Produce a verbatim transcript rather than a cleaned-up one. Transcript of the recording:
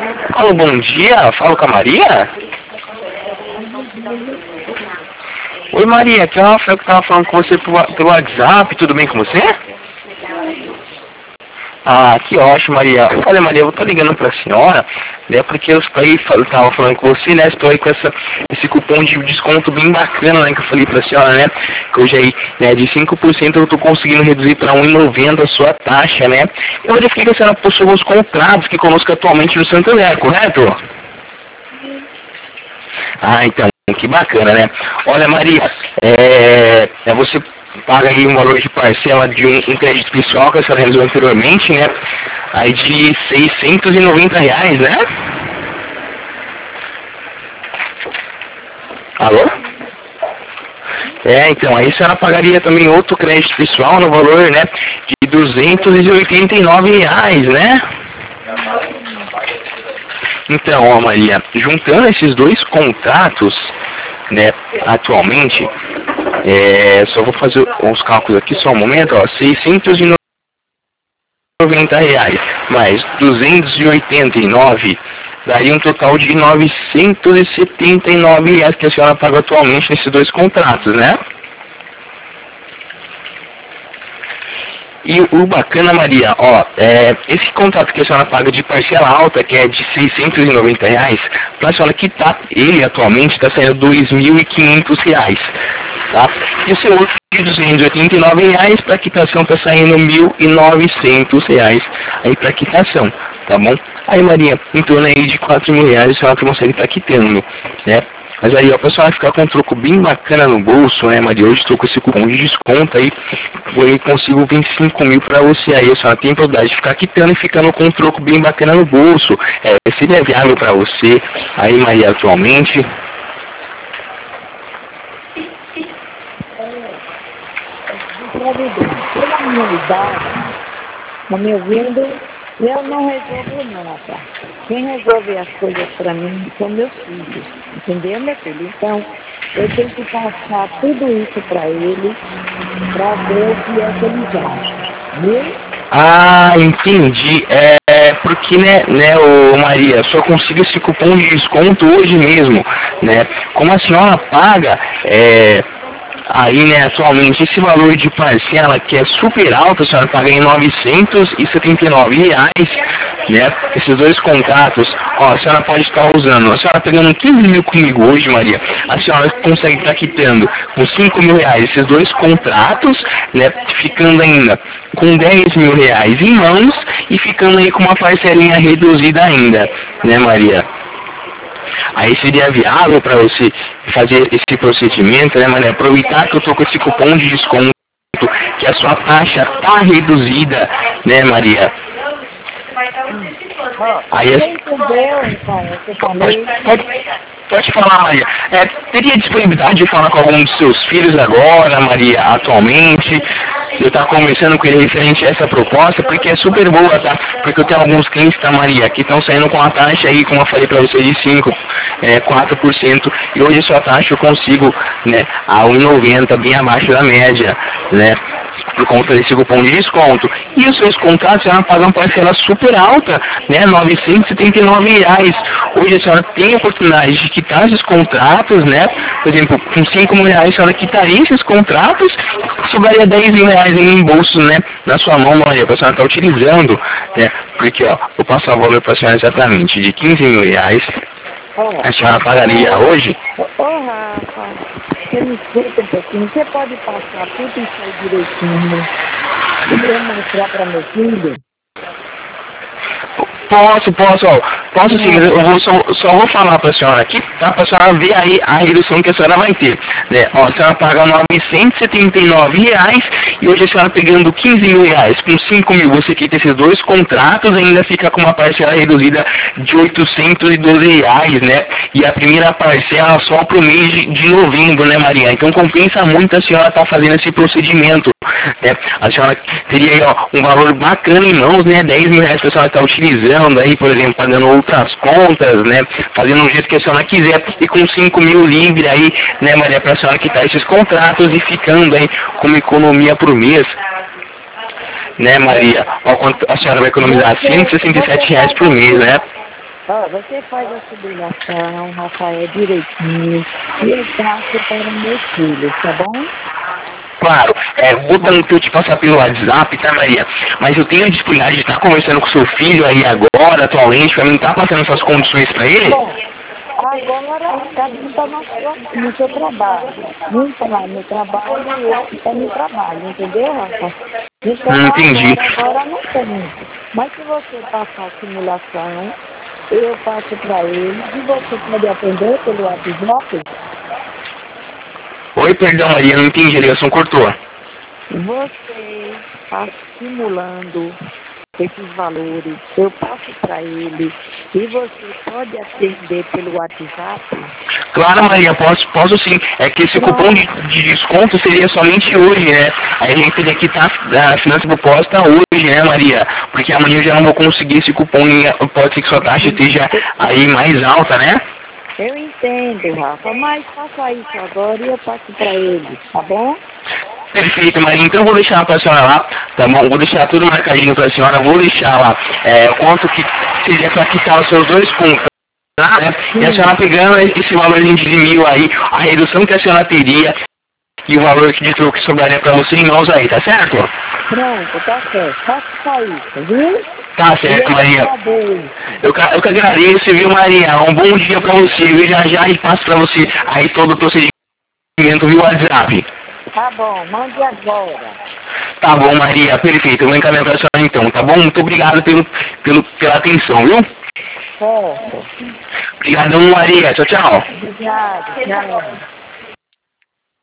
Alô, bom dia, falo com a Maria? Oi Maria, aqui é o Rafael que estava falando com você pelo WhatsApp, tudo bem com você? Ah, que ótimo, Maria. Olha, Maria, eu tô ligando pra senhora, né, porque eu estava falando com você, né, estou aí com essa, esse cupom de desconto bem bacana, né, que eu falei pra senhora, né, que hoje aí, né, de cinco por cento eu tô conseguindo reduzir para um real e noventa a sua taxa, né. Eu verifiquei que a senhora possui alguns contratos que conosco atualmente no Santander, correto? Ah, então, que bacana, né? Olha, Maria, é, é você paga aí um valor de parcela de um, um crédito pessoal que a senhora realizou anteriormente, né? Aí de seiscentos e noventa reais, né? Alô? É, então, aí a senhora pagaria também outro crédito pessoal no valor, né, de duzentos e oitenta e nove reais, né? Então, ó, Maria, juntando esses dois contratos, né, atualmente, é, só vou fazer os cálculos aqui só um momento, ó, seiscentos e noventa reais mais duzentos e oitenta e nove daria um total de novecentos e setenta e nove reais que a senhora paga atualmente nesses dois contratos, né? E o bacana, Maria, ó, é, esse contrato que a senhora paga de parcela alta, que é de seiscentos e noventa reais, para a senhora quitar ele atualmente está saindo dois mil e quinhentos reais, tá? E o seu outro de duzentos e oitenta e nove reais para quitação está saindo mil e novecentos reais aí para quitação, tá bom? Aí, Maria, em torno aí de quatro mil reais a senhora consegue estar quitando, né? Mas aí, ó, o pessoal vai ficar com um troco bem bacana no bolso, né, Maria? Hoje estou com esse cupom de desconto aí, eu consigo vinte e cinco mil para você aí. A senhora tem probabilidade de ficar quitando e ficando com um troco bem bacana no bolso. É, seria viável para você aí, Maria, atualmente? Pela minha idade, na minha vida, eu não resolvo nada. Quem resolve as coisas para mim são meus filhos. Entendeu, meu filho? Então, eu tenho que passar tudo isso para ele, para ver o que é que eles acham. Viu? Ah, entendi. É porque, né, né, ô Maria, só consigo esse cupom de desconto hoje mesmo, né? Como a senhora paga, é... Aí, né, atualmente, esse valor de parcela, que é super alto, a senhora paga em novecentos e setenta e nove reais, né, esses dois contratos, ó, a senhora pode estar usando, a senhora pegando quinze mil comigo hoje, Maria, a senhora consegue estar quitando com cinco mil reais esses dois contratos, né, ficando ainda com dez mil reais em mãos e ficando aí com uma parcelinha reduzida ainda, né, Maria? Aí seria viável para você fazer esse procedimento, né, Maria? Aproveitar que eu estou com esse cupom de desconto, que a sua taxa está reduzida, né, Maria? Aí, você entendeu, então, eu falei? Pode, pode, pode falar, Maria. É, teria disponibilidade de falar com algum dos seus filhos agora, Maria, atualmente? Eu estou conversando com ele referente a essa proposta, porque é super boa, tá? Porque eu tenho alguns clientes, tá, Maria, que estão saindo com a taxa aí, como eu falei para você, de cinco, é, quatro por cento, e hoje a sua taxa eu consigo, né, a um e noventa, bem abaixo da média, né? Por conta desse cupom de desconto. E os seus contratos, a senhora paga uma parcela super alta, né, novecentos e setenta e nove reais. Hoje a senhora tem a oportunidade de quitar esses contratos, né, por exemplo, com cinco mil reais a senhora quitaria esses contratos, sobraria dez mil reais em bolso, né, na sua mão, Maria, para a senhora estar utilizando, né, porque, ó, vou passar o valor para a senhora exatamente de quinze mil reais, a senhora pagaria hoje? Ô, oh, Rafa, você me escuta um pouquinho, você pode passar tudo isso aí direitinho e eu mostrar para meu filho? Posso, posso, ó, posso sim, eu vou, só, só vou falar para a senhora aqui, tá? Para a senhora ver aí a redução que a senhora vai ter, né? Ó, a senhora paga novecentos e setenta e nove reais e hoje a senhora pegando quinze mil reais, com cinco mil você quita esses dois contratos e ainda fica com uma parcela reduzida de oitocentos e doze reais, né? E a primeira parcela só para o mês de, de novembro, né, Maria? Então compensa muito a senhora estar tá fazendo esse procedimento, né? A senhora teria aí, ó, um valor bacana em mãos, né? dez mil reais que a senhora está utilizando aí, por exemplo, pagando outras contas, né, fazendo um jeito que a senhora quiser, e com cinco mil livre aí, né, Maria, para a senhora quitar esses contratos e ficando aí com uma economia por mês, né, Maria? Ó, quanto a senhora vai economizar cento e sessenta e sete reais por mês, né? Ó, você faz a sublimação, Rafael, direitinho, e eu passo para meus filhos, tá bom? Claro, é, vou tentar te passar pelo WhatsApp, tá, Maria? Mas eu tenho a disponibilidade de estar conversando com seu filho aí agora, atualmente, pra mim estar passando essas condições pra ele? Bom, agora cada um está no seu, no seu trabalho. Um está no trabalho e o outro está no trabalho, entendeu, Rafa? Então, Não entendi. agora, agora não tem. Mas se você passar a simulação, eu passo para ele e você pode atender pelo WhatsApp. Oi, perdão, Maria, não entendi, a ligação cortou. Você está simulando esses valores, eu passo para ele e você pode atender pelo WhatsApp? Claro, Maria, posso, posso sim. É que esse Pronto. cupom de, de desconto seria somente hoje, né? Aí a gente teria que estar a finança proposta hoje, né, Maria? Porque amanhã eu já não vou conseguir esse cupom e pode ser que sua taxa esteja aí mais alta, né? Eu entendo, Rafa, mas faça isso agora e eu passo para ele, tá bom? Perfeito, Maria. Então eu vou deixar para a senhora lá, tá bom? Vou deixar tudo marcadinho para a senhora, vou deixar lá é, quanto que seria para quitar os seus dois pontos. Tá, né? E a senhora pegando esse valorzinho de mil aí, a redução que a senhora teria e o valor de troco que sobraria para você em mãos aí, tá certo? Pronto, tá certo. Faça isso, viu? Tá certo, Eu Maria. agradeço. Eu, ca- eu que agradeço, viu, Maria? Um bom dia pra você, viu? Já já e passo pra você aí todo o procedimento via WhatsApp. Tá bom, mande agora. Tá bom, Maria, perfeito. Eu vou encaminhar pra senhora então, tá bom? Muito obrigado pelo, pelo, pela atenção, viu? Certo. Obrigadão, Maria. Tchau, tchau. Obrigada, tchau.